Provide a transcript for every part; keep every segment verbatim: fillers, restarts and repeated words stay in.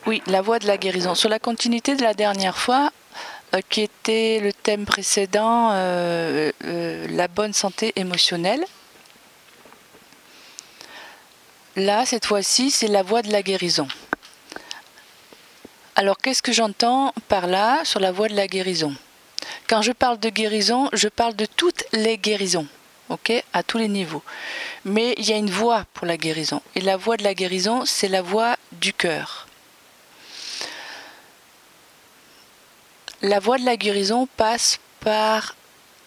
Oui, la voie de la guérison. Sur la continuité de la dernière fois, euh, qui était le thème précédent, euh, euh, la bonne santé émotionnelle. Là, cette fois-ci, c'est la voie de la guérison. Alors, qu'est-ce que j'entends par là, sur la voie de la guérison ? Quand je parle de guérison, je parle de toutes les guérisons, ok, à tous les niveaux. Mais il y a une voie pour la guérison. Et la voie de la guérison, c'est la voie du cœur. La voie de la guérison passe par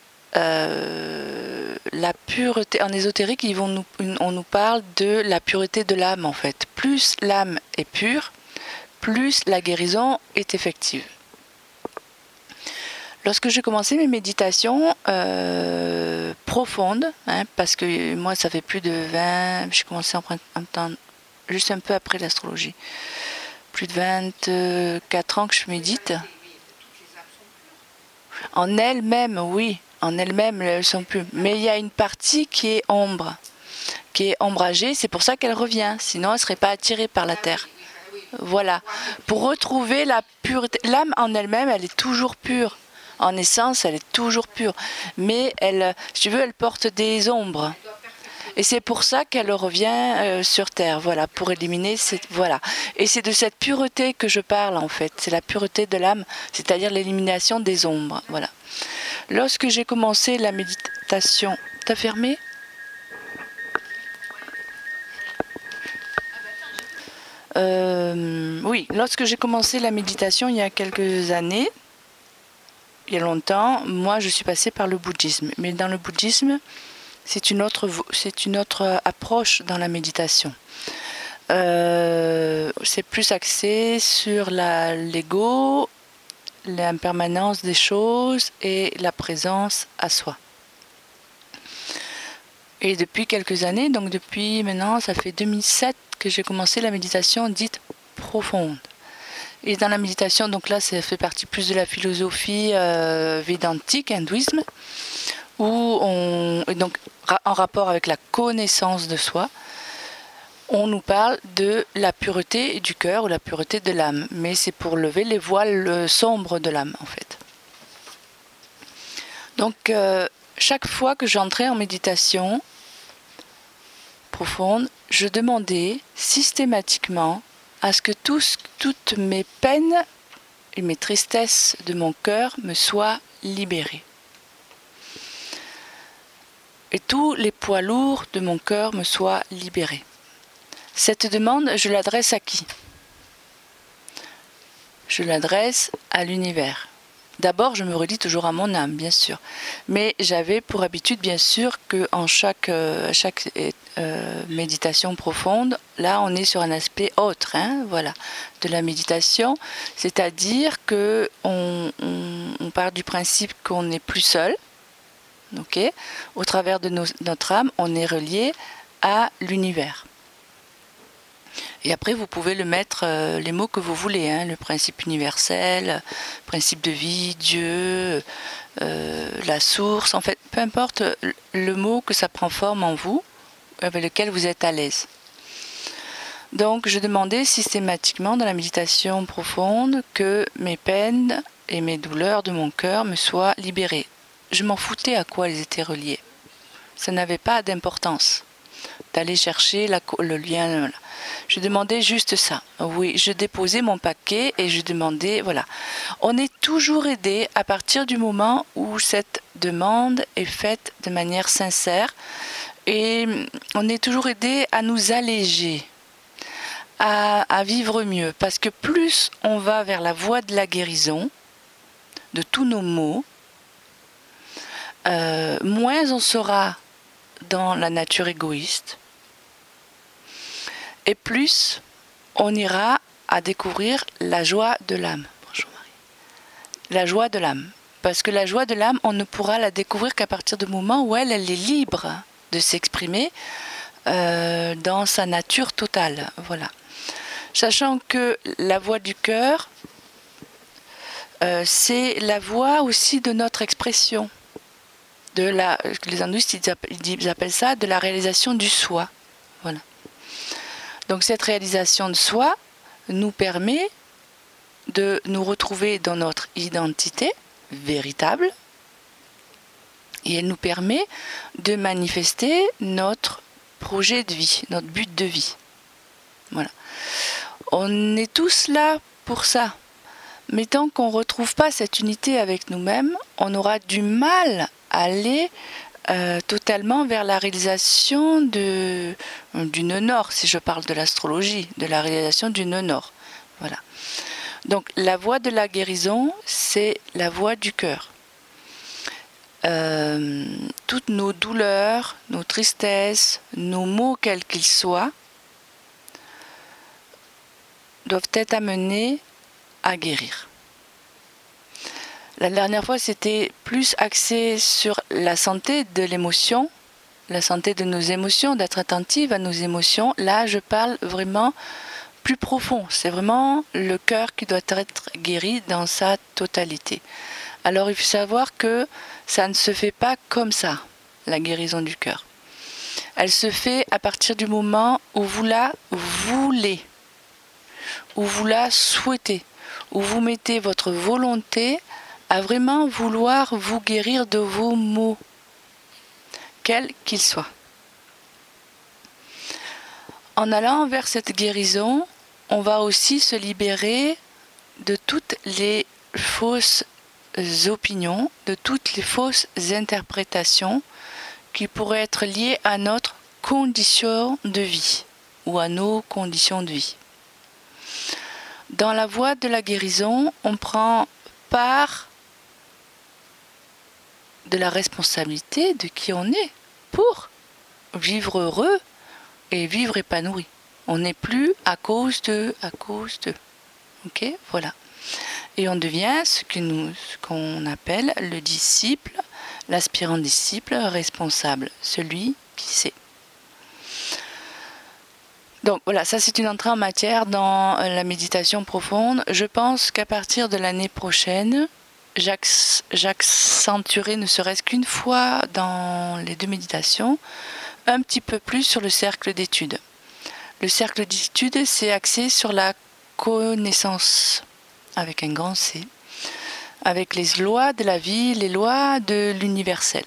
euh, la pureté. En ésotérique, ils vont nous, on nous parle de la pureté de l'âme, en fait. Plus l'âme est pure, plus la guérison est effective. Lorsque j'ai commencé mes méditations euh, profondes, hein, parce que moi ça fait plus de vingt, j'ai commencé en même temps, juste un peu après l'astrologie, plus de vingt-quatre ans que je médite. En elles-mêmes, oui, en elles-mêmes elles sont pures. Mais il y a une partie qui est ombre, qui est ombragée, c'est pour ça qu'elle revient, sinon elle ne serait pas attirée par la terre. Voilà, pour retrouver la pureté. L'âme en elle-même, elle est toujours pure. En essence, elle est toujours pure. Mais elle, si tu veux, elle porte des ombres. Et c'est pour ça qu'elle revient euh, sur Terre, voilà, pour éliminer cette... Voilà. Et c'est de cette pureté que je parle, en fait. C'est la pureté de l'âme, c'est-à-dire l'élimination des ombres, voilà. Lorsque j'ai commencé la méditation... T'as fermé ? euh, Oui, lorsque j'ai commencé la méditation il y a quelques années, il y a longtemps, moi je suis passée par le bouddhisme. Mais dans le bouddhisme, c'est une autre, c'est une autre approche dans la méditation. Euh, c'est plus axé sur la, l'ego, l'impermanence des choses et la présence à soi. Et depuis quelques années, donc depuis maintenant, ça fait deux mille sept que j'ai commencé la méditation dite profonde. Et dans la méditation, donc là, ça fait partie plus de la philosophie euh, védantique, hindouisme, où on, donc en rapport avec la connaissance de soi, on nous parle de la pureté du cœur ou la pureté de l'âme, mais c'est pour lever les voiles sombres de l'âme, en fait. Donc, euh, chaque fois que j'entrais en méditation profonde, je demandais systématiquement à ce que tous, toutes mes peines et mes tristesses de mon cœur me soient libérées. Et tous les poids lourds de mon cœur me soient libérés. Cette demande, je l'adresse à qui ? Je l'adresse à l'univers. D'abord, je me relie toujours à mon âme, bien sûr. Mais j'avais pour habitude, bien sûr, qu'en chaque, euh, chaque euh, méditation profonde, là, on est sur un aspect autre, hein, voilà, de la méditation. C'est-à-dire qu'on on, on part du principe qu'on n'est plus seul. Okay. Au travers de nos, notre âme, on est relié à l'univers. Et après, vous pouvez le mettre euh, les mots que vous voulez, hein, le principe universel, principe de vie, Dieu, euh, la source, en fait, peu importe le mot que ça prend forme en vous, avec lequel vous êtes à l'aise. Donc, je demandais systématiquement dans la méditation profonde que mes peines et mes douleurs de mon cœur me soient libérées. Je m'en foutais à quoi elles étaient reliées. Ça n'avait pas d'importance d'aller chercher la, le lien. Je demandais juste ça. Oui, je déposais mon paquet et je demandais, voilà. On est toujours aidé à partir du moment où cette demande est faite de manière sincère et on est toujours aidé à nous alléger, à, à vivre mieux. Parce que plus on va vers la voie de la guérison de tous nos maux, euh, moins on sera dans la nature égoïste, et plus on ira à découvrir la joie de l'âme. Bonjour Marie. La joie de l'âme. Parce que la joie de l'âme, on ne pourra la découvrir qu'à partir du moment où elle, elle est libre de s'exprimer euh, dans sa nature totale. Voilà. Sachant que la voix du cœur, euh, c'est la voix aussi de notre expression. De la, les hindouistes, ils appellent, ils appellent ça de la réalisation du soi. Voilà. Donc cette réalisation de soi nous permet de nous retrouver dans notre identité véritable et elle nous permet de manifester notre projet de vie, notre but de vie. Voilà. On est tous là pour ça. Mais tant qu'on ne retrouve pas cette unité avec nous-mêmes, on aura du mal à aller euh, totalement vers la réalisation de, d'une nord, si je parle de l'astrologie, de la réalisation d'une nord. Voilà. Donc la voie de la guérison, c'est la voie du cœur. Euh, toutes nos douleurs, nos tristesses, nos maux quels qu'ils soient, doivent être amenés à guérir. La dernière fois, c'était plus axé sur la santé de l'émotion, la santé de nos émotions, d'être attentive à nos émotions. Là, je parle vraiment plus profond. C'est vraiment le cœur qui doit être guéri dans sa totalité. Alors, il faut savoir que ça ne se fait pas comme ça, la guérison du cœur. Elle se fait à partir du moment où vous la voulez, où vous la souhaitez, où vous mettez votre volonté à vraiment vouloir vous guérir de vos maux, quels qu'ils soient. En allant vers cette guérison, on va aussi se libérer de toutes les fausses opinions, de toutes les fausses interprétations qui pourraient être liées à notre condition de vie ou à nos conditions de vie. Dans la voie de la guérison, on prend part de la responsabilité de qui on est pour vivre heureux et vivre épanoui. On n'est plus à cause de, à cause de. Ok, voilà. Et on devient ce que nous, ce qu'on appelle le disciple, l'aspirant disciple responsable, celui qui sait. Donc voilà, ça c'est une entrée en matière dans la méditation profonde. Je pense qu'à partir de l'année prochaine, j'accentuerai ne serait-ce qu'une fois dans les deux méditations, un petit peu plus sur le cercle d'études. Le cercle d'études, c'est axé sur la connaissance, avec un grand C, avec les lois de la vie, les lois de l'universel.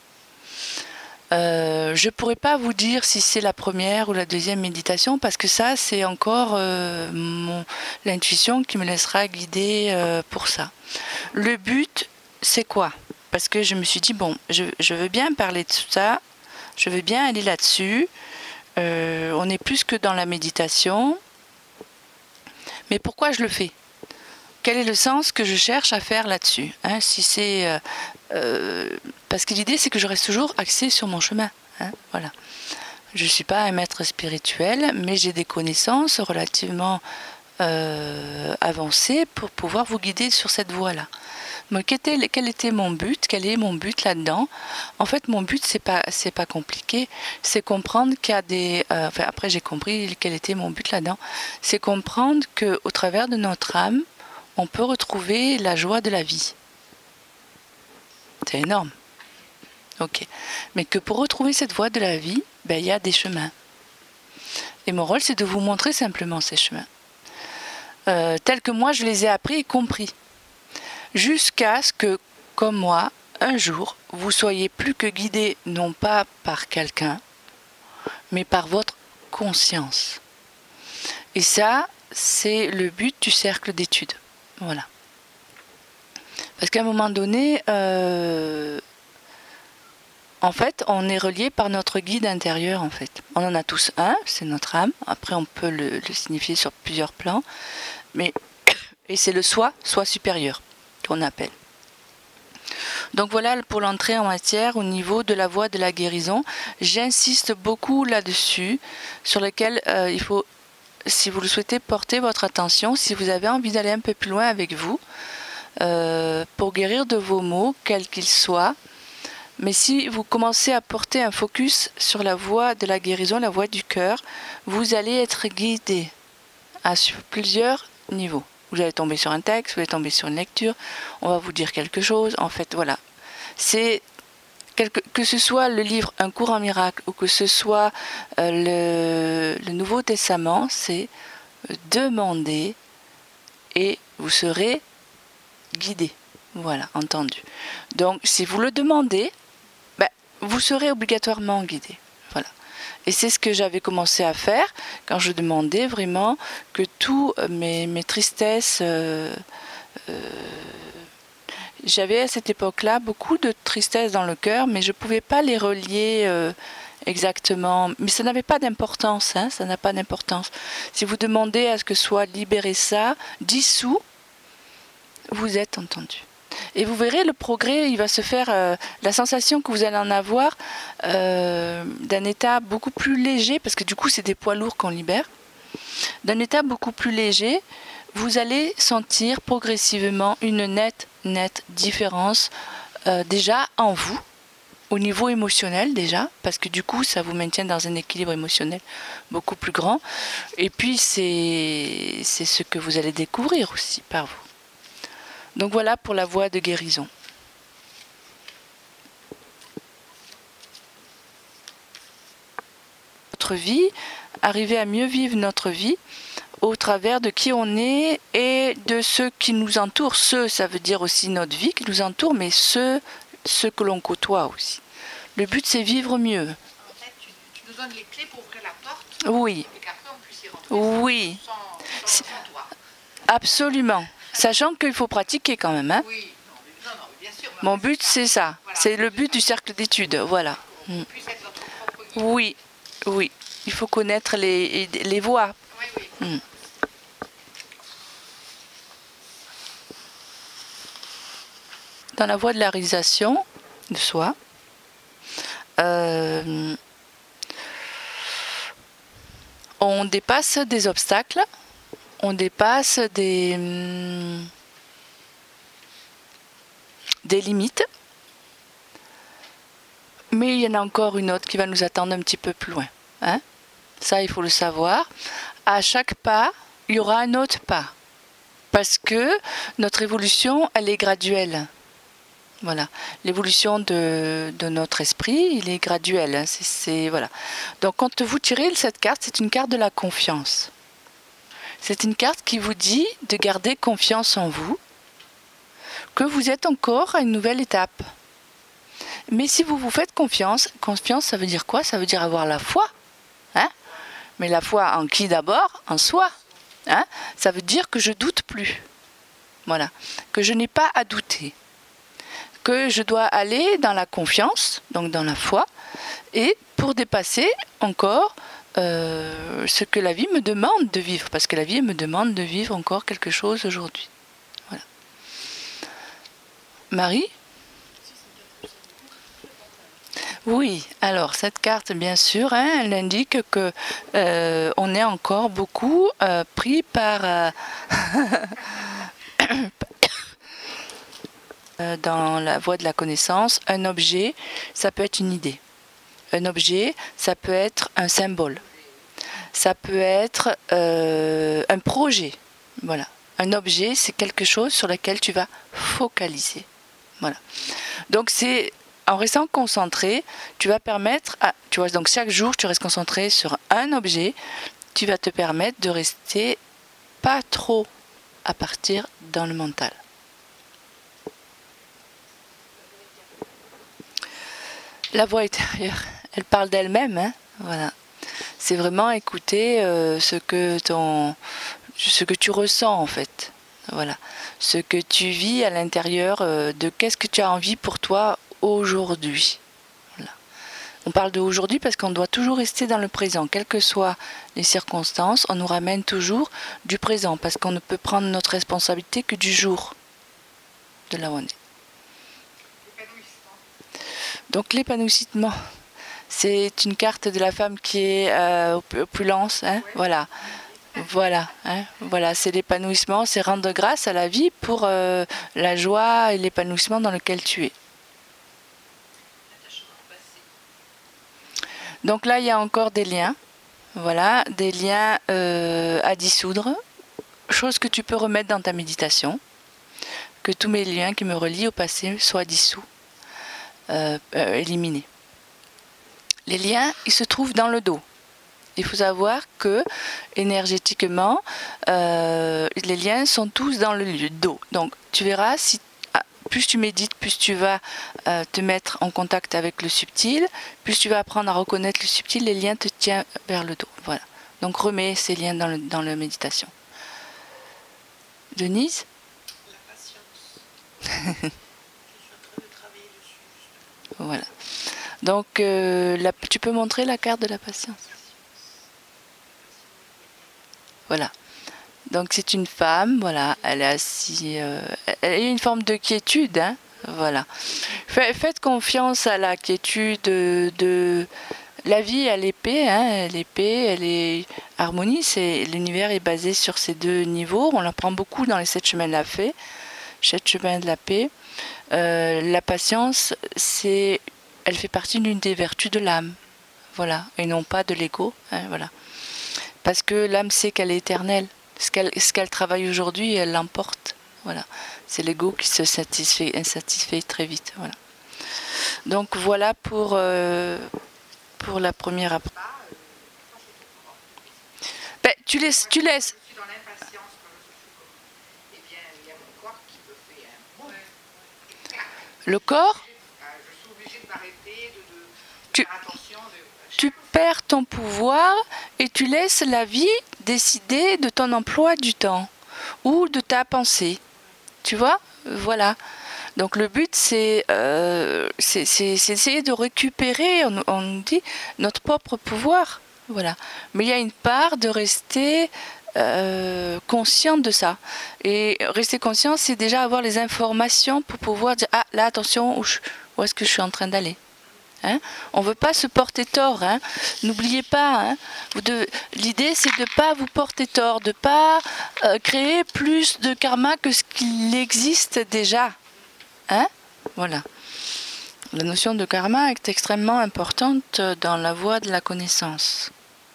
Euh, je ne pourrais pas vous dire si c'est la première ou la deuxième méditation parce que ça c'est encore euh, mon, l'intuition qui me laissera guider euh, pour ça. Le but c'est quoi? Parce que je me suis dit bon, je, je veux bien parler de ça, je veux bien aller là-dessus, euh, on est plus que dans la méditation, mais pourquoi je le fais? Quel est le sens que je cherche à faire là-dessus, hein, si c'est, euh, euh, parce que l'idée c'est que je reste toujours axée sur mon chemin. Hein, voilà. Je ne suis pas un maître spirituel, mais j'ai des connaissances relativement euh, avancées pour pouvoir vous guider sur cette voie-là. Mais quel était, quel était mon but? Quel est mon but là-dedans? En fait, mon but c'est pas c'est pas compliqué, c'est comprendre qu'il y a des. Euh, enfin, après j'ai compris quel était mon but là-dedans. C'est comprendre que au travers de notre âme, on peut retrouver la joie de la vie. C'est énorme. Ok. Mais que pour retrouver cette voie de la vie, ben, il y a des chemins. Et mon rôle, c'est de vous montrer simplement ces chemins. Euh, tels que moi, je les ai appris et compris. Jusqu'à ce que, comme moi, un jour, vous soyez plus que guidé, non pas par quelqu'un, mais par votre conscience. Et ça, c'est le but du cercle d'études. Voilà. Parce qu'à un moment donné, euh, en fait, on est relié par notre guide intérieur, en fait. On en a tous un, c'est notre âme. Après, on peut le, le signifier sur plusieurs plans. Mais, et c'est le soi, soi supérieur, qu'on appelle. Donc voilà pour l'entrée en matière au niveau de la voie de la guérison. J'insiste beaucoup là-dessus, sur lequel euh, il faut, si vous le souhaitez, porter votre attention, si vous avez envie d'aller un peu plus loin avec vous, euh, pour guérir de vos maux, quels qu'ils soient. Mais si vous commencez à porter un focus sur la voie de la guérison, la voie du cœur, vous allez être guidé à sur plusieurs niveaux. Vous allez tomber sur un texte, vous allez tomber sur une lecture, on va vous dire quelque chose. En fait, voilà. C'est quelque, que ce soit le livre Un cours en miracle ou que ce soit euh, le, le Nouveau Testament, c'est demandez et vous serez guidé. Voilà, entendu. Donc, si vous le demandez, ben, vous serez obligatoirement guidé. Voilà. Et c'est ce que j'avais commencé à faire quand je demandais vraiment que tous mes, mes tristesses... Euh, euh, j'avais à cette époque-là beaucoup de tristesse dans le cœur, mais je ne pouvais pas les relier euh, exactement. Mais ça n'avait pas d'importance, hein, ça n'a pas d'importance. Si vous demandez à ce que soit libéré ça, dissous, vous êtes entendu. Et vous verrez, le progrès, il va se faire, euh, la sensation que vous allez en avoir euh, d'un état beaucoup plus léger, parce que du coup, c'est des poids lourds qu'on libère, d'un état beaucoup plus léger, vous allez sentir progressivement une nette, nette différence euh, déjà en vous, au niveau émotionnel déjà, parce que du coup, ça vous maintient dans un équilibre émotionnel beaucoup plus grand. Et puis, c'est, c'est ce que vous allez découvrir aussi par vous. Donc voilà pour la voie de guérison. Notre vie, arriver à mieux vivre notre vie au travers de qui on est et de ceux qui nous entourent. Ceux, ça veut dire aussi notre vie qui nous entoure, mais ceux, ceux que l'on côtoie aussi. Le but, c'est vivre mieux. En fait, tu, tu nous donnes les clés pour ouvrir la porte. Oui. Et qu'après, on puisse y rentrer oui. sans, sans, sans toi. Absolument. Sachant qu'il faut pratiquer quand même. Hein. Oui. Non, non, non, bien sûr. Mon but, c'est ça. Voilà. C'est le but du cercle d'études. Voilà. On puisse être notre propre guide. Oui. Oui. Il faut connaître les, les voies. Oui, oui. Mm. Dans la voie de la réalisation de soi, euh, on dépasse des obstacles, on dépasse des, des limites, mais il y en a encore une autre qui va nous attendre un petit peu plus loin. Hein? Ça, il faut le savoir. À chaque pas, il y aura un autre pas. Parce que notre évolution, elle est graduelle. Voilà. L'évolution de, de notre esprit, il est graduel. Hein. C'est, c'est, voilà. Donc, quand vous tirez cette carte, c'est une carte de la confiance. C'est une carte qui vous dit de garder confiance en vous, que vous êtes encore à une nouvelle étape. Mais si vous vous faites confiance, confiance, ça veut dire quoi? Ça veut dire avoir la foi. Hein? Mais la foi en qui d'abord? En soi. Hein? Ça veut dire que je doute plus. Voilà. Que je n'ai pas à douter. Que je dois aller dans la confiance, donc dans la foi, et pour dépasser encore euh, ce que la vie me demande de vivre. Parce que la vie me demande de vivre encore quelque chose aujourd'hui. Voilà. Marie? Oui, alors cette carte, bien sûr, hein, elle indique que euh, on est encore beaucoup euh, pris par euh, dans la voie de la connaissance. Un objet, ça peut être une idée. Un objet, ça peut être un symbole. Ça peut être euh, un projet. Voilà. Un objet, c'est quelque chose sur lequel tu vas focaliser. Voilà. Donc c'est en restant concentré, tu vas permettre, à, tu vois, donc chaque jour, tu restes concentré sur un objet, tu vas te permettre de rester pas trop à partir dans le mental. La voix intérieure, elle parle d'elle-même, hein, voilà. C'est vraiment écouter euh, ce que ton, ce que tu ressens en fait, voilà, ce que tu vis à l'intérieur euh, de qu'est-ce que tu as envie pour toi aujourd'hui. Voilà. On parle de aujourd'hui parce qu'on doit toujours rester dans le présent, quelles que soient les circonstances, on nous ramène toujours du présent parce qu'on ne peut prendre notre responsabilité que du jour de là où on est. Donc l'épanouissement, c'est une carte de la femme qui est euh, opulence, hein, ouais. Voilà. Voilà, hein, voilà, c'est l'épanouissement, c'est rendre grâce à la vie pour euh, la joie et l'épanouissement dans lequel tu es. Donc là, il y a encore des liens, voilà, des liens euh, à dissoudre, chose que tu peux remettre dans ta méditation, que tous mes liens qui me relient au passé soient dissous, euh, euh, éliminés. Les liens, ils se trouvent dans le dos. Il faut savoir que énergétiquement, euh, les liens sont tous dans le lieu dos. Donc tu verras, si plus tu médites, plus tu vas euh, te mettre en contact avec le subtil, plus tu vas apprendre à reconnaître le subtil, les liens te tiennent vers le dos. Voilà. Donc remets ces liens dans, le, dans la méditation. Denise? La patience. Je suis en train de travailler dessus. Voilà. Donc, euh, la, tu peux montrer la carte de la patience? Voilà. Donc, c'est une femme, voilà, elle est assise, euh, elle a une forme de quiétude, hein, voilà. Faites confiance à la quiétude de, de la vie, elle est paix, hein, elle est paix, elle est harmonie, c'est, l'univers est basé sur ces deux niveaux, on l'apprend beaucoup dans les sept chemins de la paix, sept chemins de la paix. Euh, la patience, c'est, elle fait partie d'une des vertus de l'âme, voilà, et non pas de l'ego, hein, voilà. Parce que l'âme sait qu'elle est éternelle. Ce qu'elle, ce qu'elle travaille aujourd'hui, elle l'emporte. Voilà. C'est l'ego qui se satisfait, insatisfait très vite. Voilà. Donc voilà pour, euh, pour la première approche. Ben, tu laisses, tu laisses. Je suis dans l'impatience quand je suis comme. Eh bien, il y a mon corps qui me fait un boum. Le corps, Je suis obligée de m'arrêter, de, de, de Tu- faire attention. De... tu perds ton pouvoir et tu laisses la vie décider de ton emploi du temps ou de ta pensée. Tu vois? Voilà. Donc le but, c'est, euh, c'est, c'est, c'est essayer de récupérer, on, on nous dit, notre propre pouvoir. Voilà. Mais il y a une part de rester euh, conscient de ça. Et rester conscient, c'est déjà avoir les informations pour pouvoir dire, ah là, attention, où, je, où est-ce que je suis en train d'aller? Hein, on ne veut pas se porter tort. Hein. N'oubliez pas, hein, vous de, l'idée c'est de ne pas vous porter tort, de ne pas euh, créer plus de karma que ce qu'il existe déjà. Hein, voilà. La notion de karma est extrêmement importante dans la voie de la connaissance.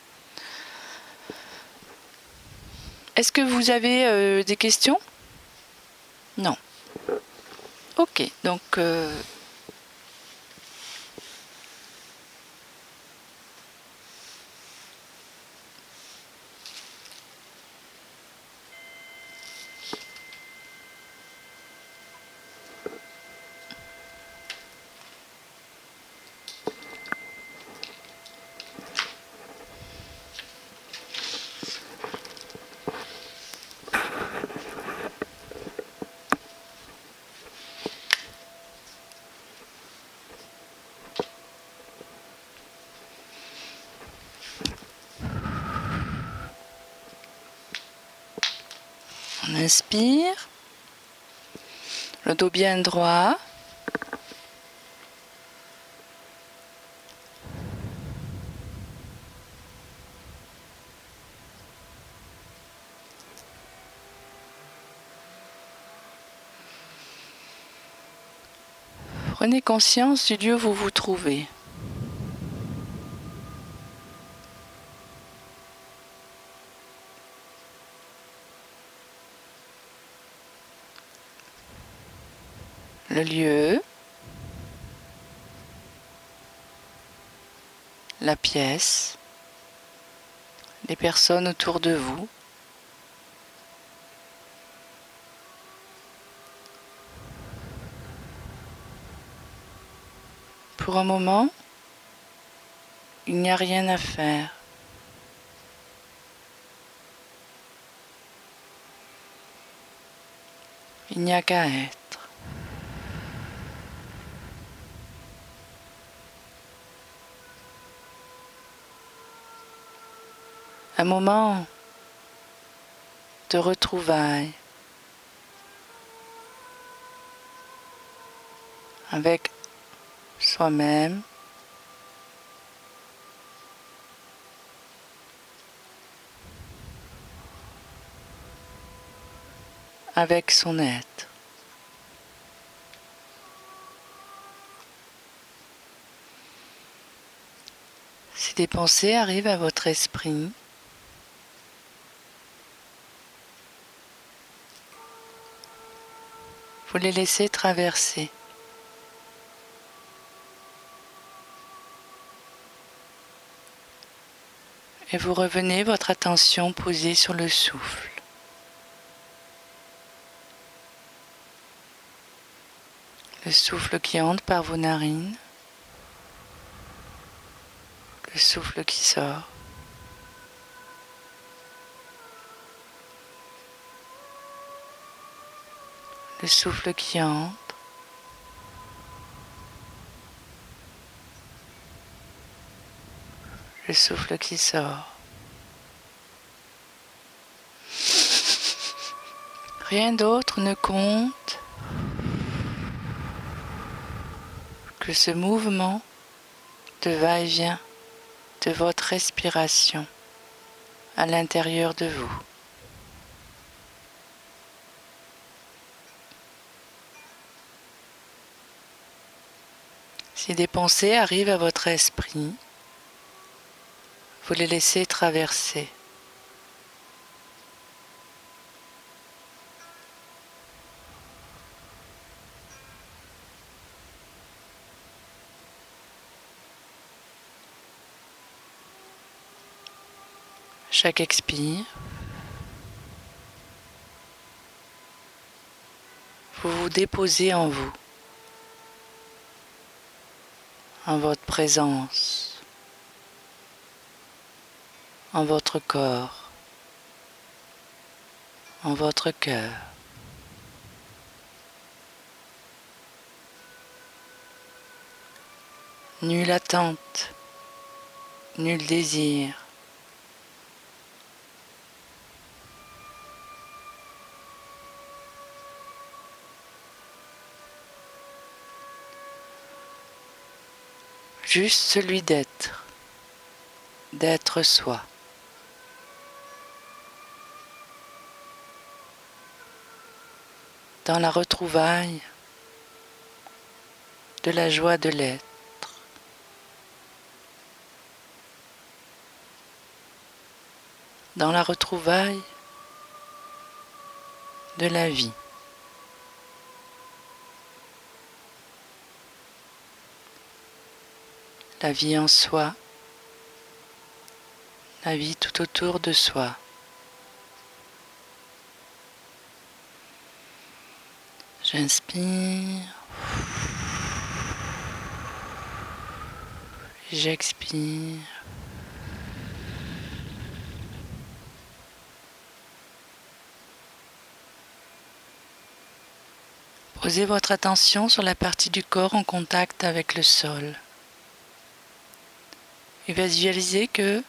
Est-ce que vous avez euh, des questions? Non. Ok, donc... Euh, On inspire, le dos bien droit. Prenez conscience du lieu où vous vous trouvez. Le lieu, la pièce, les personnes autour de vous. Pour un moment, il n'y a rien à faire. Il n'y a qu'à être. Un moment de retrouvailles avec soi-même, avec son être. Si des pensées arrivent à votre esprit, vous les laissez traverser. Et vous revenez votre attention posée sur le souffle. Le souffle qui entre par vos narines. Le souffle qui sort. Le souffle qui entre. Le souffle qui sort. Rien d'autre ne compte que ce mouvement de va-et-vient de votre respiration à l'intérieur de vous. Si des pensées arrivent à votre esprit, vous les laissez traverser. Chaque expire, vous vous déposez en vous, en votre présence, en votre corps, en votre cœur. Nulle attente, nul désir. Juste celui d'être, d'être soi. Dans la retrouvaille de la joie de l'être. Dans la retrouvaille de la vie. La vie en soi, la vie tout autour de soi. J'inspire, j'expire. Posez votre attention sur la partie du corps en contact avec le sol. Et visualisez que,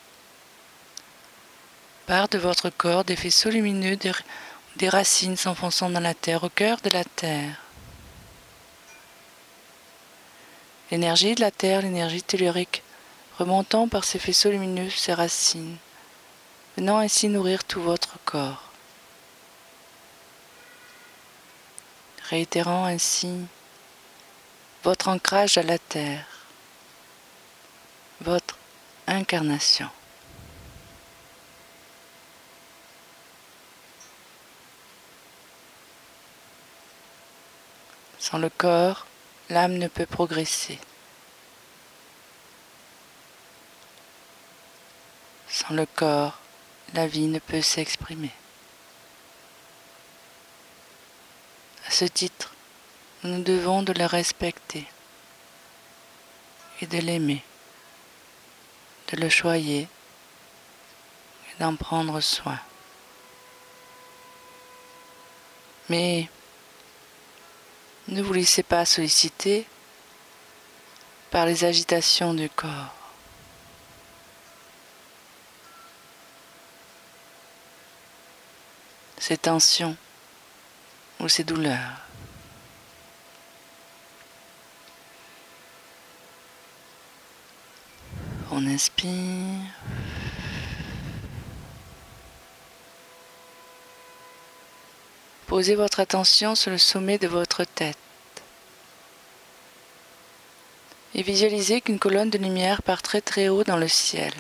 part de votre corps, des faisceaux lumineux, des, des racines s'enfonçant dans la terre, au cœur de la terre. L'énergie de la terre, l'énergie tellurique, remontant par ces faisceaux lumineux, ces racines, venant ainsi nourrir tout votre corps. Réitérant ainsi votre ancrage à la terre, votre incarnation. Sans le corps, l'âme ne peut progresser. Sans le corps, la vie ne peut s'exprimer. À ce titre, nous devons de le respecter et de l'aimer, de le choyer et d'en prendre soin. Mais ne vous laissez pas solliciter par les agitations du corps. Ces tensions ou ces douleurs. On inspire. Posez votre attention sur le sommet de votre tête. Et visualisez qu'une colonne de lumière part très très haut dans le ciel.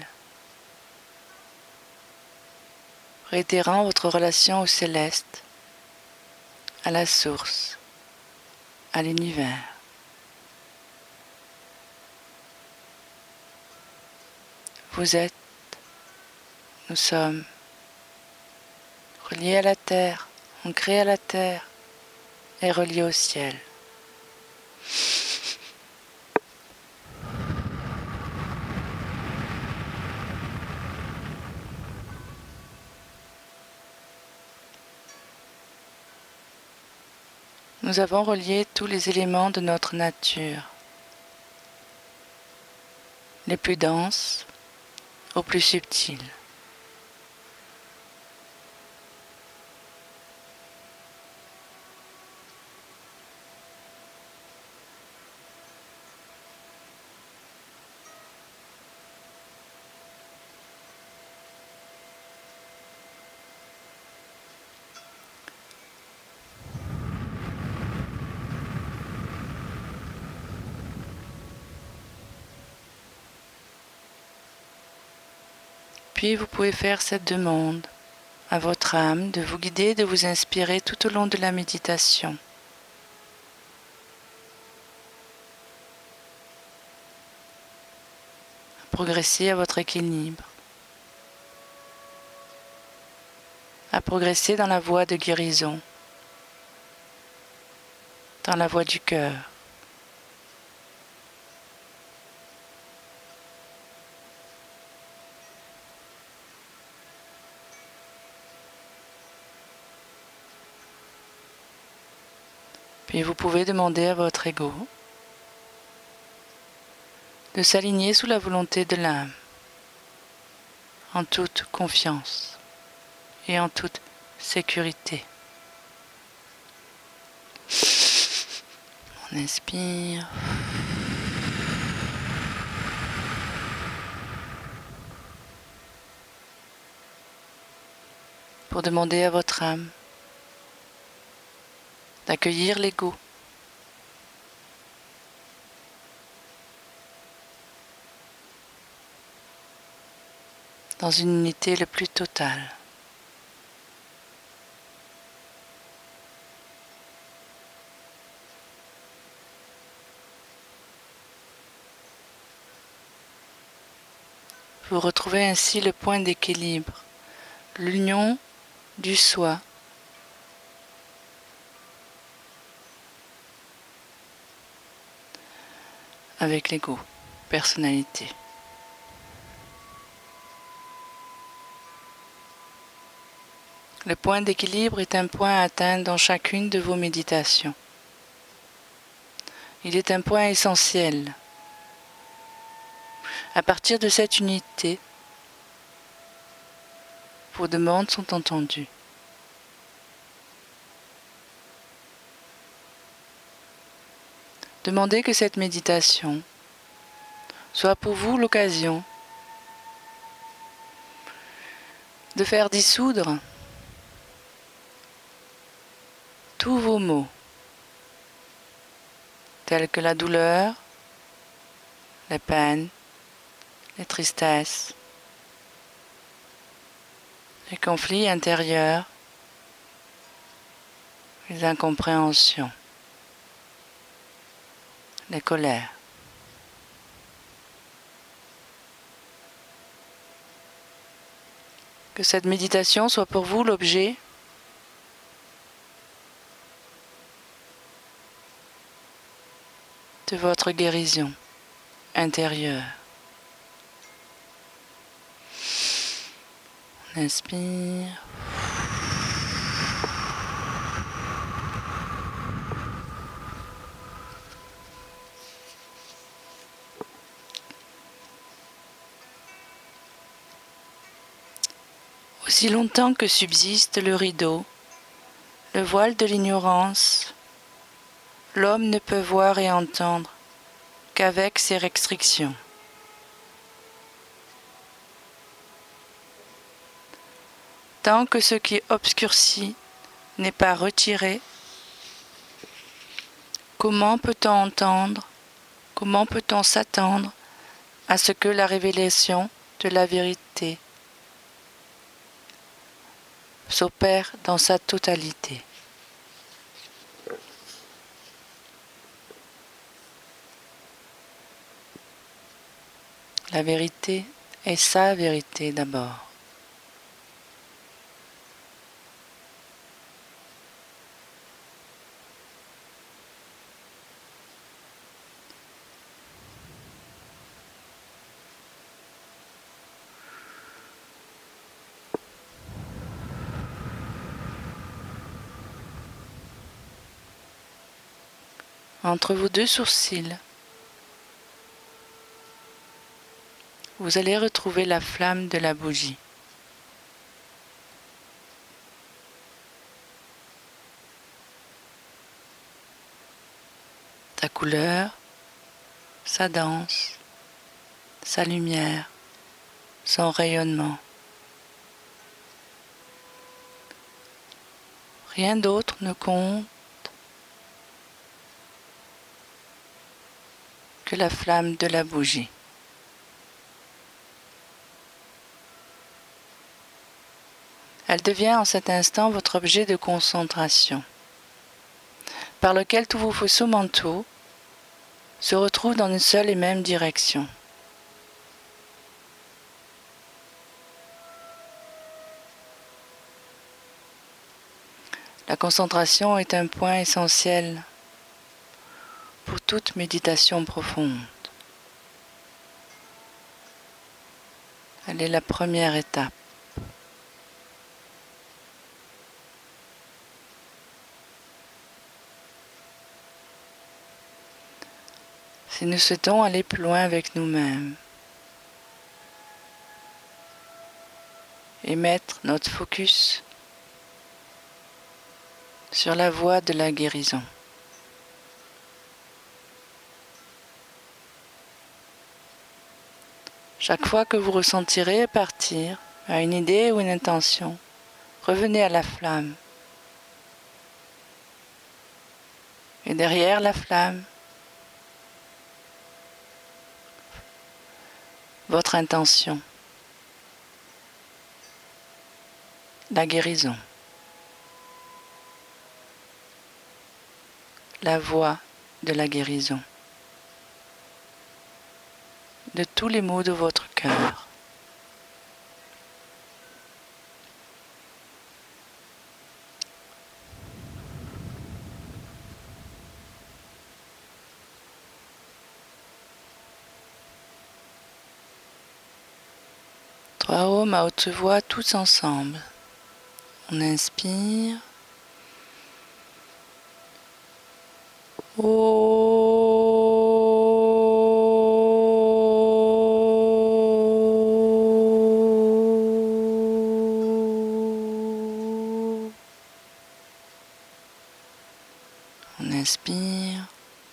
Réitérant votre relation au céleste, à la source, à l'univers. Vous êtes Nous sommes reliés à la terre, ancrés à la terre et reliés au ciel. Nous avons relié tous les éléments de notre nature, les plus denses aux plus subtils. Puis vous pouvez faire cette demande à votre âme de vous guider, de vous inspirer tout au long de la méditation. À progresser à votre équilibre. À progresser dans la voie de guérison, dans la voie du cœur. Puis vous pouvez demander à votre ego de s'aligner sous la volonté de l'âme, en toute confiance et en toute sécurité. On inspire. Pour demander à votre âme d'accueillir l'ego, dans une unité le plus totale. Vous retrouvez ainsi le point d'équilibre, l'union du soi avec l'ego, personnalité. Le point d'équilibre est un point à atteindre dans chacune de vos méditations. Il est un point essentiel. À partir de cette unité, vos demandes sont entendues. Demandez que cette méditation soit pour vous l'occasion de faire dissoudre tous vos maux, tels que la douleur, les peines, les tristesses, les conflits intérieurs, les incompréhensions, les colères. Que cette méditation soit pour vous l'objet de votre guérison intérieure. On inspire. Aussi longtemps que subsiste le rideau, le voile de l'ignorance, l'homme ne peut voir et entendre qu'avec ses restrictions. Tant que ce qui obscurcit n'est pas retiré, comment peut-on entendre, comment peut-on s'attendre à ce que la révélation de la vérité s'opère dans sa totalité? La vérité est sa vérité d'abord. entre vos deux sourcils. Vous allez retrouver la flamme de la bougie. Sa couleur, sa danse, sa lumière, son rayonnement. Rien d'autre ne compte que la flamme de la bougie. Elle devient en cet instant votre objet de concentration, par lequel tous vos faisceaux mentaux se retrouvent dans une seule et même direction. La concentration est un point essentiel pour toute méditation profonde. Elle est la première étape. Si nous souhaitons aller plus loin avec nous-mêmes et mettre notre focus sur la voie de la guérison. Chaque fois que vous ressentirez partir à une idée ou une intention, revenez à la flamme. Et derrière la flamme, votre intention, la guérison, la voie de la guérison, de tous les maux de votre cœur. Trois ohms à haute voix, tous ensemble. On inspire. On inspire.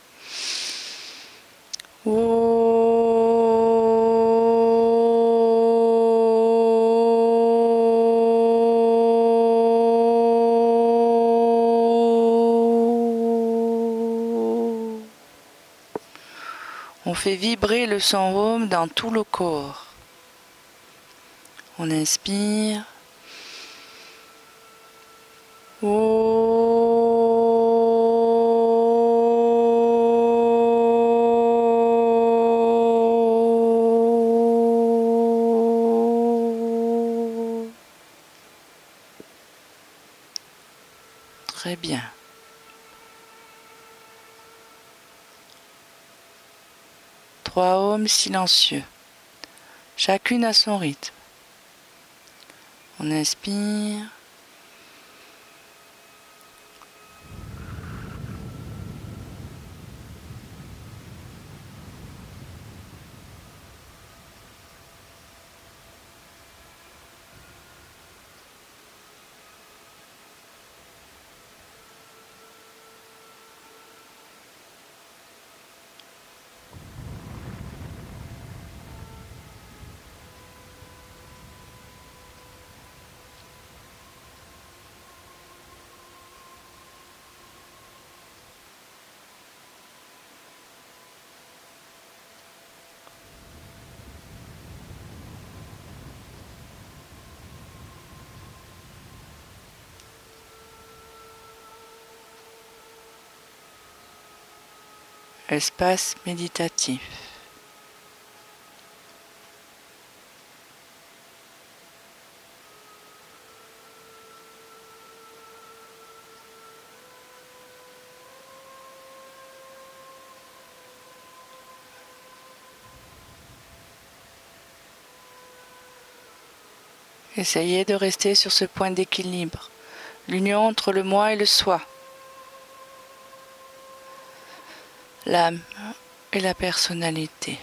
On fait vibrer le son Om dans tout le corps. On inspire. Très bien. Trois ohms silencieux, chacune à son rythme. On inspire. Espace méditatif. Essayez de rester sur ce point d'équilibre, l'union entre le moi et le soi. l'âme et la personnalité.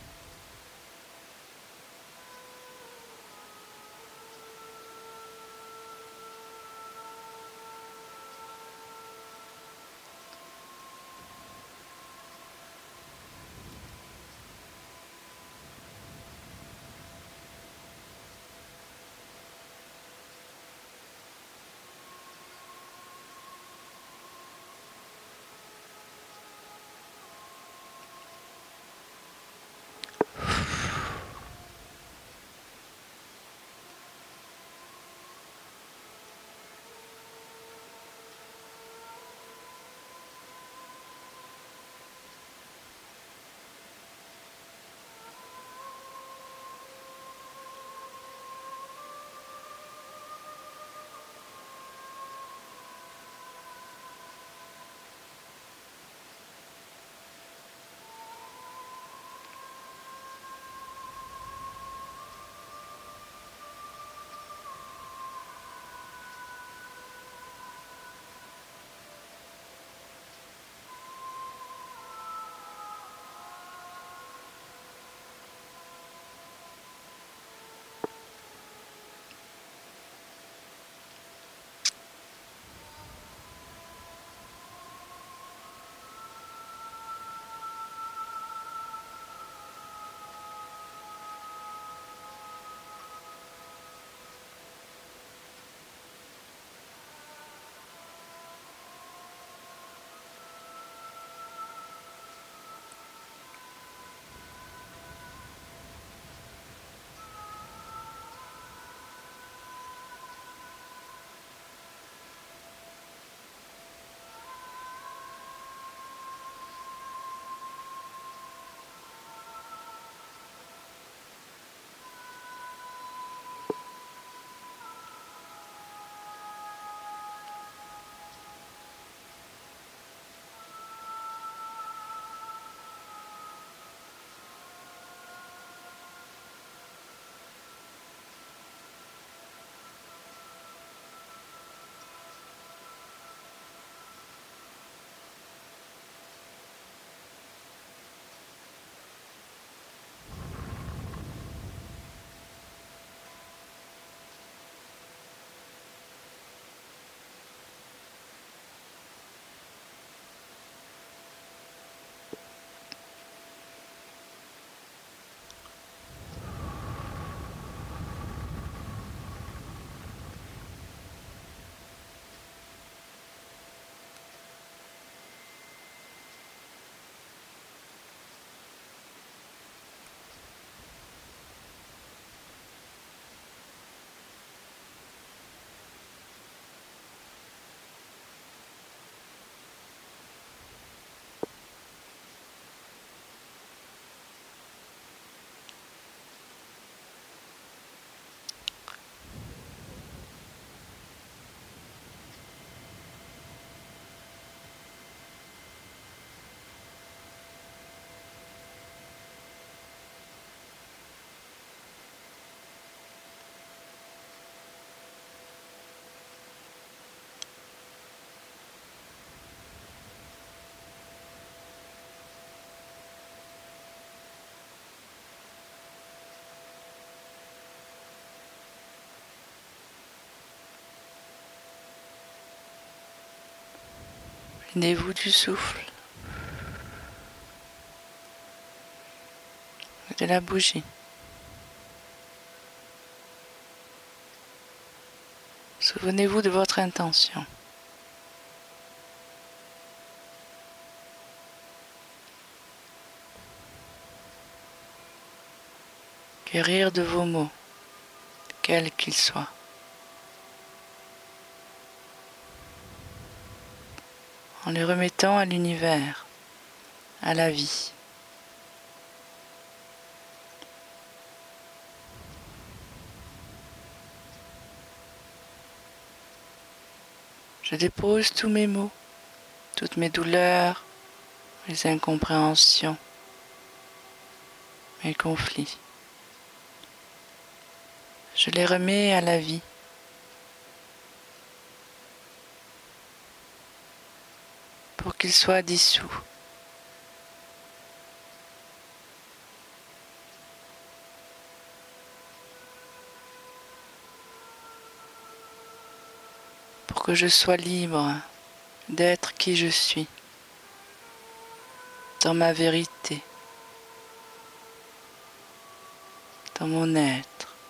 Venez-vous du souffle, de la bougie. Souvenez-vous de votre intention. Guérir de vos maux, quels qu'ils soient. En les remettant à l'univers, à la vie. Je dépose tous mes maux, toutes mes douleurs, mes incompréhensions, mes conflits. Je les remets à la vie. Pour qu'ils soient dissous que je sois libre d'être qui je suis, dans ma vérité, dans mon être.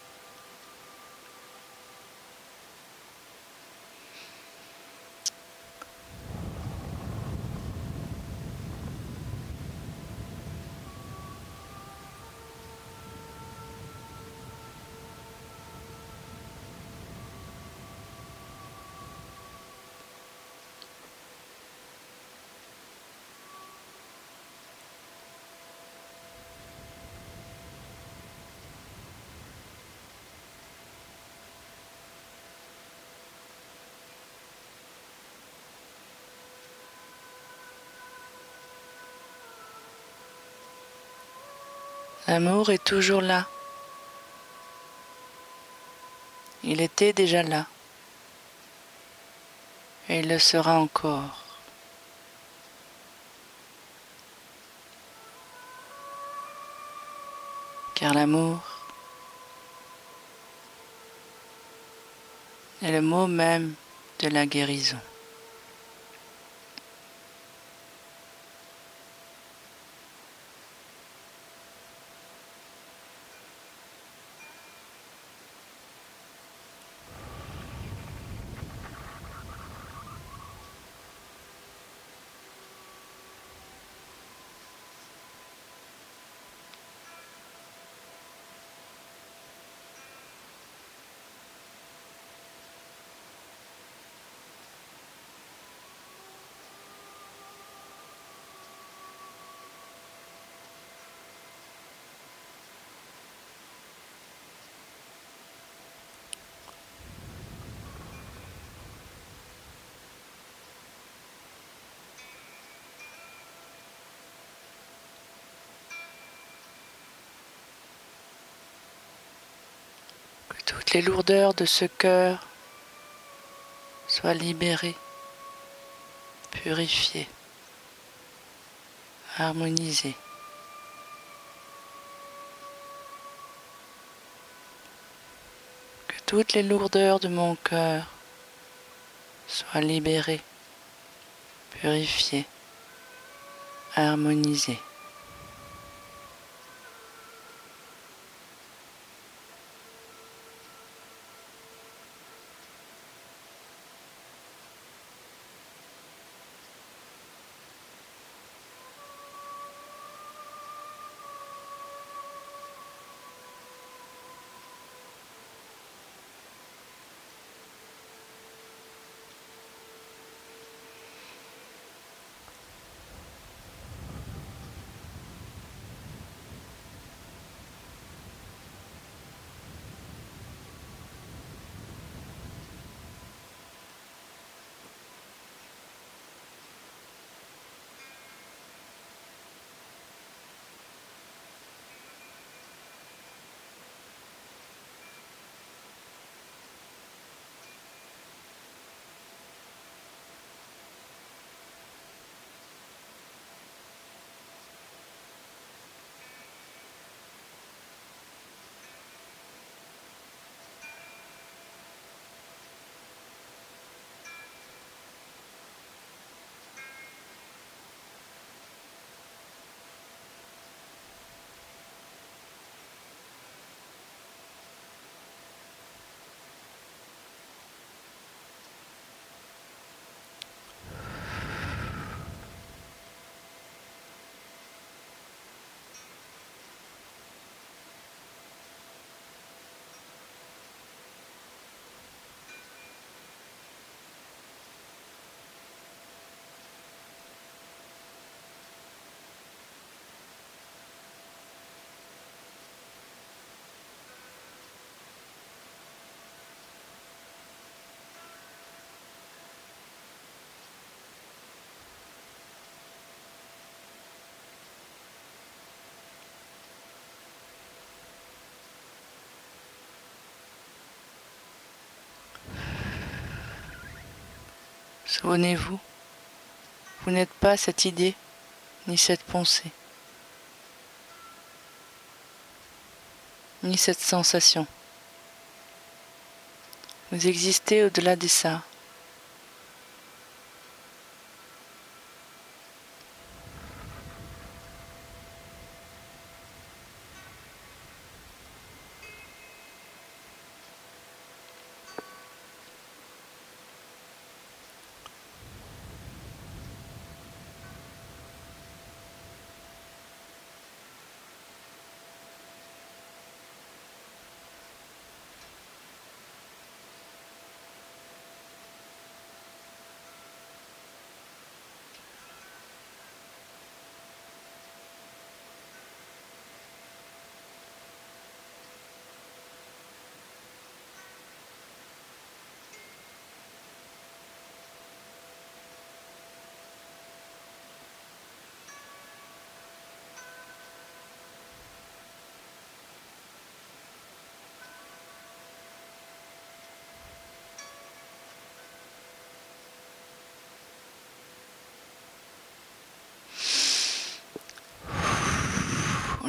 L'amour est toujours là. Il était déjà là. Et il le sera encore. Car l'amour est le mot même de la guérison. Que toutes les lourdeurs de ce cœur soient libérées, purifiées, harmonisées. Que toutes les lourdeurs de mon cœur soient libérées, purifiées, harmonisées. Souvenez-vous, vous n'êtes pas cette idée, ni cette pensée, ni cette sensation. Vous existez au-delà de ça,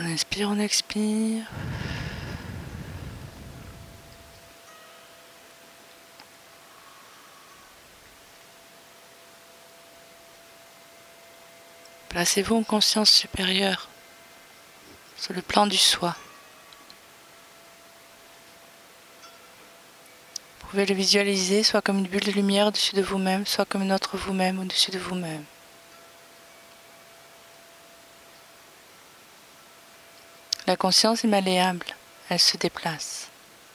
On inspire, on expire. Placez-vous en conscience supérieure, sur le plan du soi. Vous pouvez le visualiser soit comme une bulle de lumière au-dessus de vous-même, soit comme une autre vous-même au-dessus de vous-même. La conscience est malléable, elle se déplace.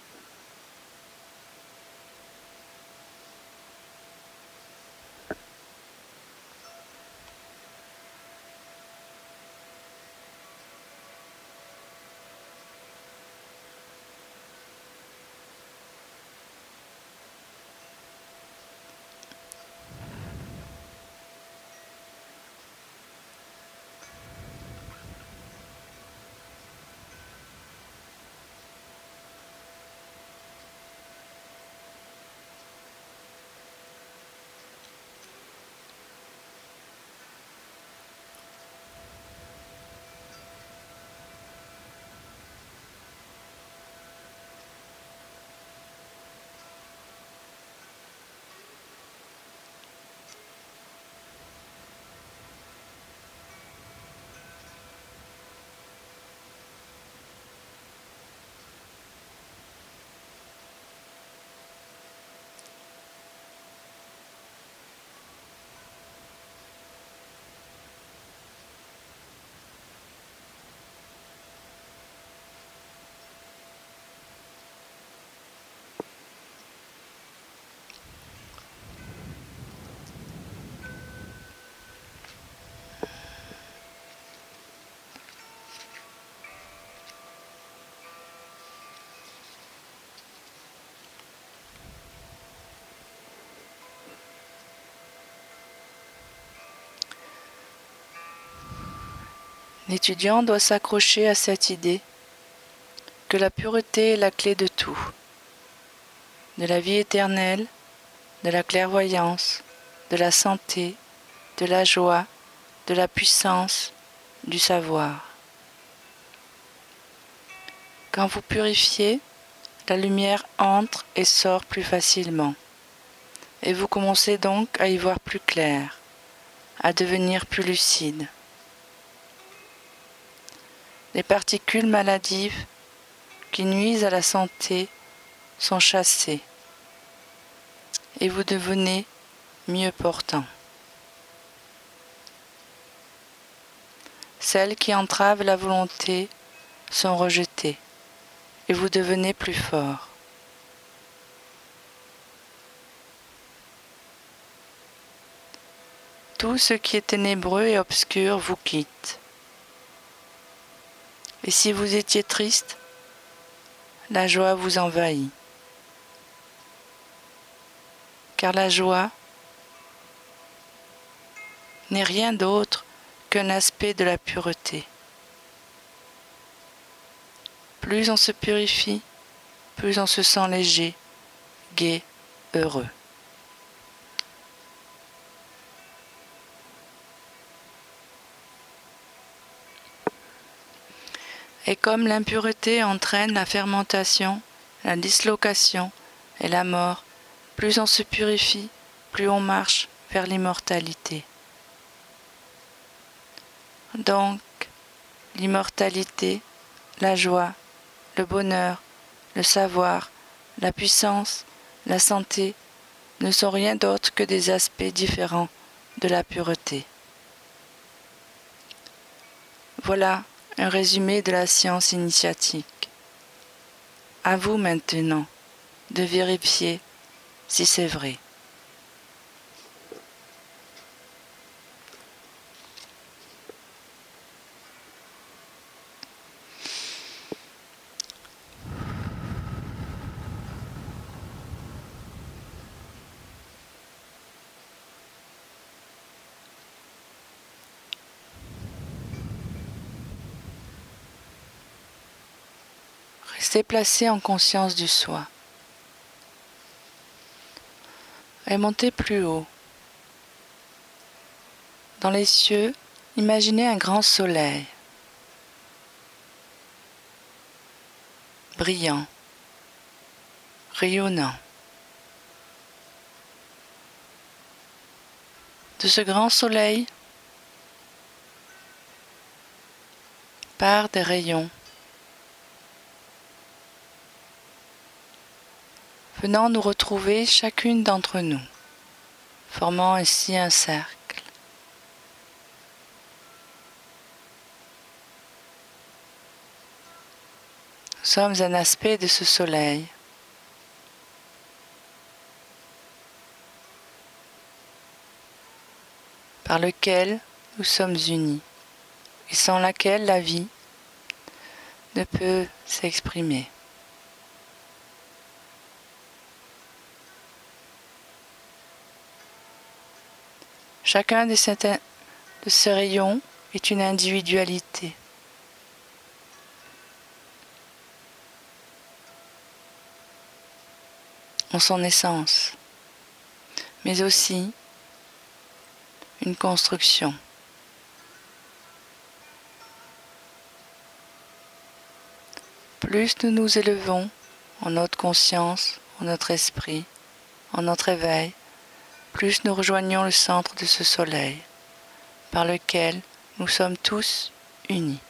L'étudiant doit s'accrocher à cette idée que la pureté est la clé de tout, de la vie éternelle, de la clairvoyance, de la santé, de la joie, de la puissance, du savoir. Quand vous purifiez, la lumière entre et sort plus facilement, et vous commencez donc à y voir plus clair, à devenir plus lucide. Les particules maladives qui nuisent à la santé sont chassées et vous devenez mieux portant. Celles qui entravent la volonté sont rejetées et vous devenez plus fort. Tout ce qui est ténébreux et obscur vous quitte. Et si vous étiez triste, la joie vous envahit. Car la joie n'est rien d'autre qu'un aspect de la pureté. Plus on se purifie, plus on se sent léger, gai, heureux. Et comme l'impureté entraîne la fermentation, la dislocation et la mort, plus on se purifie, plus on marche vers l'immortalité. Donc, l'immortalité, la joie, le bonheur, le savoir, la puissance, la santé ne sont rien d'autre que des aspects différents de la pureté. Voilà un résumé de la science initiatique. À vous maintenant de vérifier si c'est vrai. Restez placé en conscience du soi. Et montez plus haut. Dans les cieux, imaginez un grand soleil. brillant, rayonnant. De ce grand soleil partent des rayons, venant nous retrouver chacune d'entre nous, formant ainsi un cercle. Nous sommes un aspect de ce soleil. Par lequel nous sommes unis et sans laquelle la vie ne peut s'exprimer. Chacun de ces, de ces rayons est une individualité. En son essence, mais aussi une construction. Plus nous nous élevons en notre conscience, en notre esprit, en notre éveil, plus nous rejoignons le centre de ce soleil, par lequel nous sommes tous unis.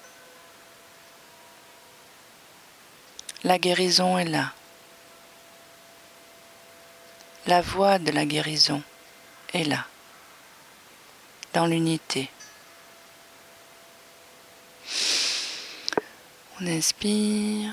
La guérison est là. La voie de la guérison est là, dans l'unité. On inspire.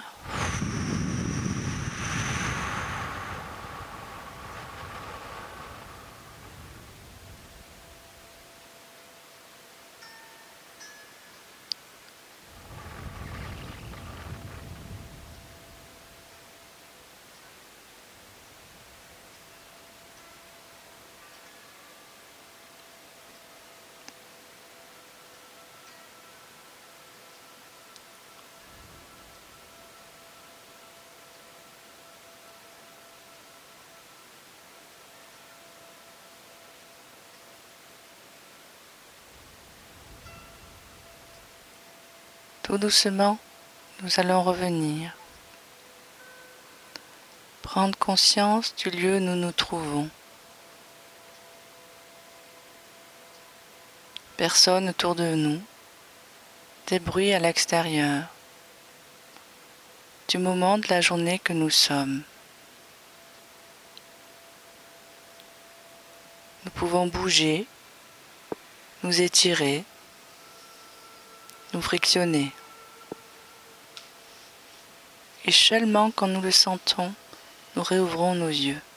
Tout doucement, nous allons revenir, prendre conscience du lieu où nous nous trouvons. Personne autour de nous, des bruits à l'extérieur, du moment de la journée que nous sommes. Nous pouvons bouger, nous étirer, nous frictionner. Et seulement quand nous le sentons, nous réouvrons nos yeux.